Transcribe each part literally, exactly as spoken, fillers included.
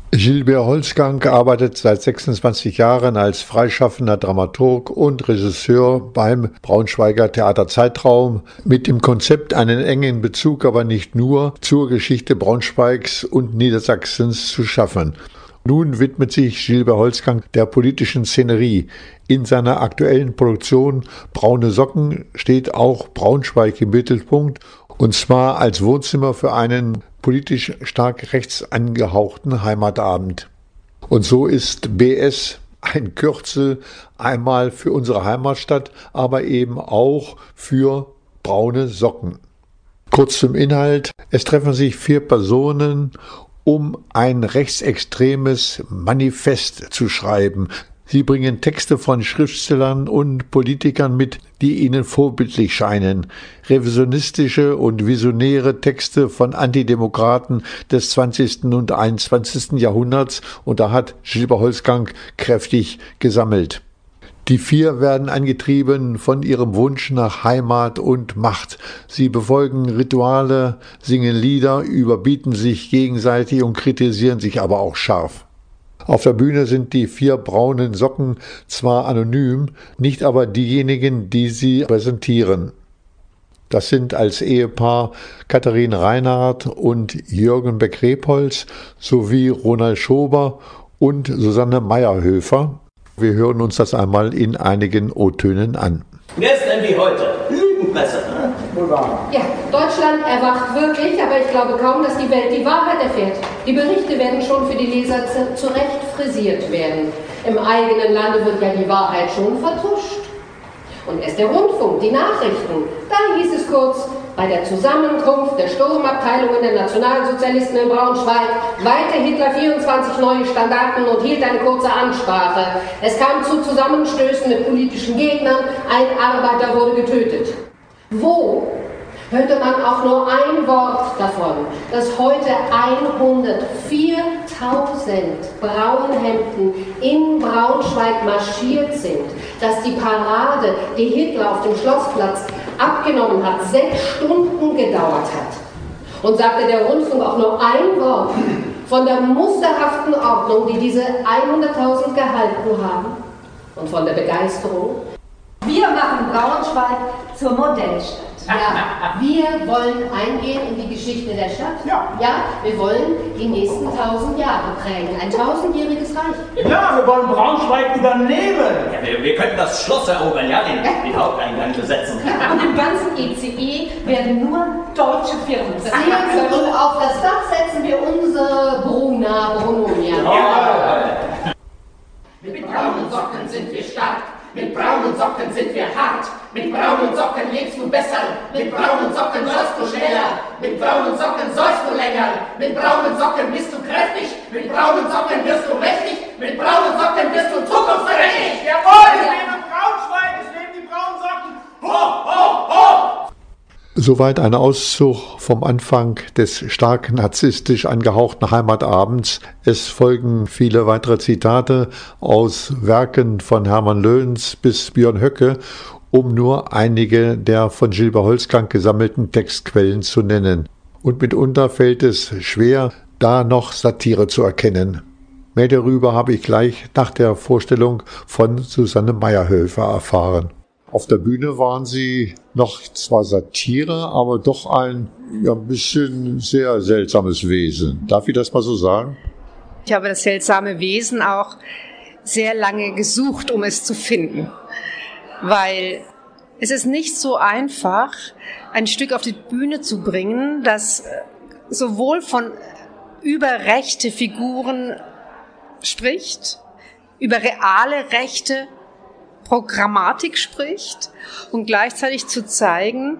Gilbert Holzgang arbeitet seit sechsundzwanzig Jahren als freischaffender Dramaturg und Regisseur beim Braunschweiger Theater Zeitraum mit dem Konzept, einen engen Bezug, aber nicht nur, zur Geschichte Braunschweigs und Niedersachsens zu schaffen. Nun widmet sich Gilbert Holzgang der politischen Szenerie. In seiner aktuellen Produktion Braune Socken steht auch Braunschweig im Mittelpunkt, und zwar als Wohnzimmer für einen politisch stark rechts angehauchten Heimatabend. Und so ist B S ein Kürzel einmal für unsere Heimatstadt, aber eben auch für braune Socken. Kurz zum Inhalt: Es treffen sich vier Personen, um ein rechtsextremes Manifest zu schreiben. Sie bringen Texte von Schriftstellern und Politikern mit, die ihnen vorbildlich scheinen. Revisionistische und visionäre Texte von Antidemokraten des zwanzigsten und einundzwanzigsten Jahrhunderts, und da hat Gilbert Holzgang kräftig gesammelt. Die vier werden angetrieben von ihrem Wunsch nach Heimat und Macht. Sie befolgen Rituale, singen Lieder, überbieten sich gegenseitig und kritisieren sich aber auch scharf. Auf der Bühne sind die vier braunen Socken zwar anonym, nicht aber diejenigen, die sie präsentieren. Das sind als Ehepaar Katharine Reinhardt und Jürgen Beck-Rebholz sowie Ronald Schober und Susanne Meyerhöfer. Wir hören uns das einmal in einigen O-Tönen an. Gestern wie heute. Lügenpresse. Ja, Deutschland erwacht wirklich, aber ich glaube kaum, dass die Welt die Wahrheit erfährt. Die Berichte werden schon für die Leser zurecht frisiert werden. Im eigenen Lande wird ja die Wahrheit schon vertuscht. Und erst der Rundfunk, die Nachrichten. Da hieß es kurz, bei der Zusammenkunft der Sturmabteilungen der Nationalsozialisten in Braunschweig weihte Hitler vierundzwanzig neue Standarten und hielt eine kurze Ansprache. Es kam zu Zusammenstößen mit politischen Gegnern, ein Arbeiter wurde getötet. Wo hörte man auch nur ein Wort davon, dass heute hundertviertausend Braunhemden in Braunschweig marschiert sind, dass die Parade, die Hitler auf dem Schlossplatz abgenommen hat, sechs Stunden gedauert hat? Und sagte der Rundfunk auch nur ein Wort von der musterhaften Ordnung, die diese hunderttausend gehalten haben, und von der Begeisterung? Wir machen Braunschweig zur Modellstadt. Ja, wir wollen eingehen in die Geschichte der Stadt. Ja. Ja, wir wollen die nächsten tausend Jahre prägen. Ein tausendjähriges Reich. Ja, wir wollen Braunschweig übernehmen. Ja, wir, wir könnten das Schloss erobern, ja, den, den Haupteingang besetzen. Ja, und im ganzen E C E werden nur deutsche Firmen sein. Und auf das Dach setzen wir unsere Bruna Brunonia. Ja. Mit braunen Socken sind wir stark. Mit braunen Socken sind wir hart. Mit braunen Socken lebst du besser. Mit braunen Socken sollst du schneller. Mit braunen Socken sollst du länger. Mit braunen Socken bist du kräftig. Mit braunen Socken wirst du mächtig. Mit braunen Socken wirst du zukunftsträchtig. Jawohl, es lebe Braunschweig, es leben die braunen Socken. Ho, ho, ho! Soweit ein Auszug vom Anfang des stark narzisstisch angehauchten Heimatabends. Es folgen viele weitere Zitate aus Werken von Hermann Löns bis Björn Höcke, um nur einige der von Gilbert Holzgang gesammelten Textquellen zu nennen. Und mitunter fällt es schwer, da noch Satire zu erkennen. Mehr darüber habe ich gleich nach der Vorstellung von Susanne Meyerhöfer erfahren. Auf der Bühne waren Sie noch zwar Satire, aber doch ein ja, ein bisschen sehr seltsames Wesen. Darf ich das mal so sagen? Ich habe das seltsame Wesen auch sehr lange gesucht, um es zu finden. Weil es ist nicht so einfach, ein Stück auf die Bühne zu bringen, das sowohl von über rechte Figuren spricht, über reale rechte Programmatik spricht und gleichzeitig zu zeigen,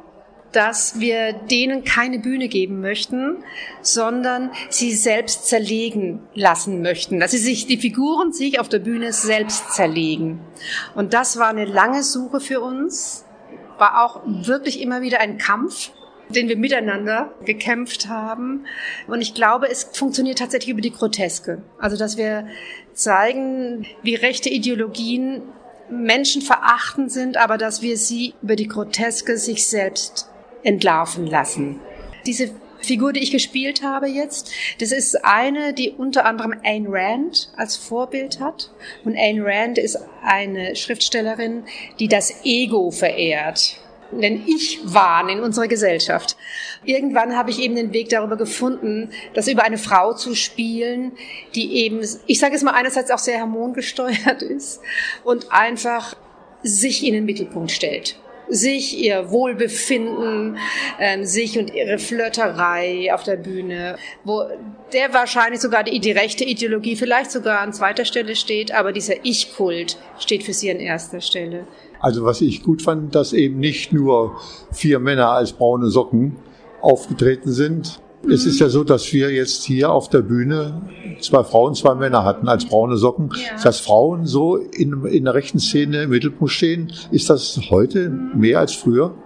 dass wir denen keine Bühne geben möchten, sondern sie selbst zerlegen lassen möchten, dass sie sich, die Figuren sich auf der Bühne selbst zerlegen. Und das war eine lange Suche für uns, war auch wirklich immer wieder ein Kampf, den wir miteinander gekämpft haben. Und ich glaube, es funktioniert tatsächlich über die Groteske. Also, dass wir zeigen, wie rechte Ideologien menschenverachtend sind, aber dass wir sie über die Groteske sich selbst entlarven lassen. Diese Figur, die ich gespielt habe jetzt, das ist eine, die unter anderem Ayn Rand als Vorbild hat. Und Ayn Rand ist eine Schriftstellerin, die das Ego verehrt, den Ich-Wahn in unserer Gesellschaft. Irgendwann habe ich eben den Weg darüber gefunden, das über eine Frau zu spielen, die eben, ich sage es mal, einerseits auch sehr hormongesteuert ist und einfach sich in den Mittelpunkt stellt. Sich, ihr Wohlbefinden, ähm, sich und ihre Flirterei auf der Bühne, wo der wahrscheinlich sogar die, die rechte Ideologie vielleicht sogar an zweiter Stelle steht, aber dieser Ich-Kult steht für sie an erster Stelle. Also was ich gut fand, dass eben nicht nur vier Männer als braune Socken aufgetreten sind. Mhm. Es ist ja so, dass wir jetzt hier auf der Bühne zwei Frauen, zwei Männer hatten als braune Socken. Ja. Dass Frauen so in, in der rechten Szene im Mittelpunkt stehen, ist das heute mhm. mehr als früher?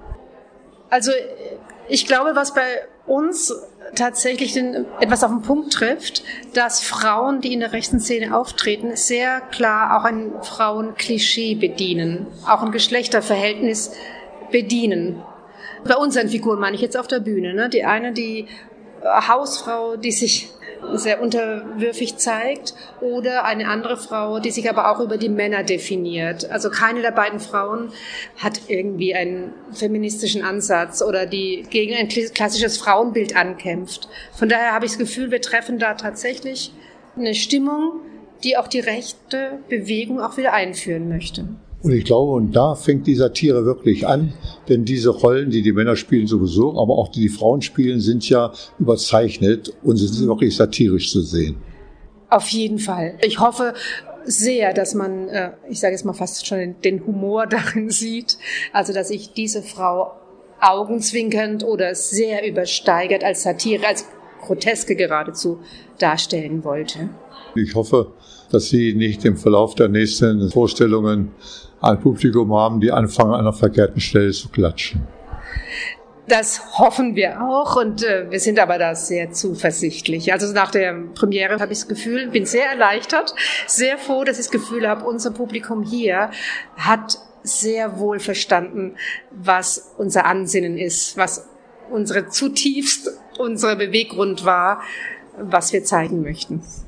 Also ich glaube, was bei uns tatsächlich den, etwas auf den Punkt trifft, dass Frauen, die in der rechten Szene auftreten, sehr klar auch ein Frauenklischee bedienen, auch ein Geschlechterverhältnis bedienen. Bei unseren Figuren meine ich jetzt auf der Bühne, ne? Die eine, die Hausfrau, die sich sehr unterwürfig zeigt, oder eine andere Frau, die sich aber auch über die Männer definiert. Also keine der beiden Frauen hat irgendwie einen feministischen Ansatz oder die gegen ein klassisches Frauenbild ankämpft. Von daher habe ich das Gefühl, wir treffen da tatsächlich eine Stimmung, die auch die rechte Bewegung auch wieder einführen möchte. Und ich glaube, und da fängt die Satire wirklich an, denn diese Rollen, die die Männer spielen sowieso, aber auch die die Frauen spielen, sind ja überzeichnet und sind wirklich satirisch zu sehen. Auf jeden Fall. Ich hoffe sehr, dass man, ich sage jetzt mal fast schon den Humor darin sieht, also dass ich diese Frau augenzwinkernd oder sehr übersteigert als Satire, als Groteske geradezu darstellen wollte. Ich hoffe, dass Sie nicht im Verlauf der nächsten Vorstellungen ein Publikum haben, die anfangen, an einer verkehrten Stelle zu klatschen. Das hoffen wir auch und äh, wir sind aber da sehr zuversichtlich. Also nach der Premiere habe ich das Gefühl, bin sehr erleichtert, sehr froh, dass ich das Gefühl habe, unser Publikum hier hat sehr wohl verstanden, was unser Ansinnen ist, was unsere zutiefst unsere Beweggrund war, was wir zeigen möchten.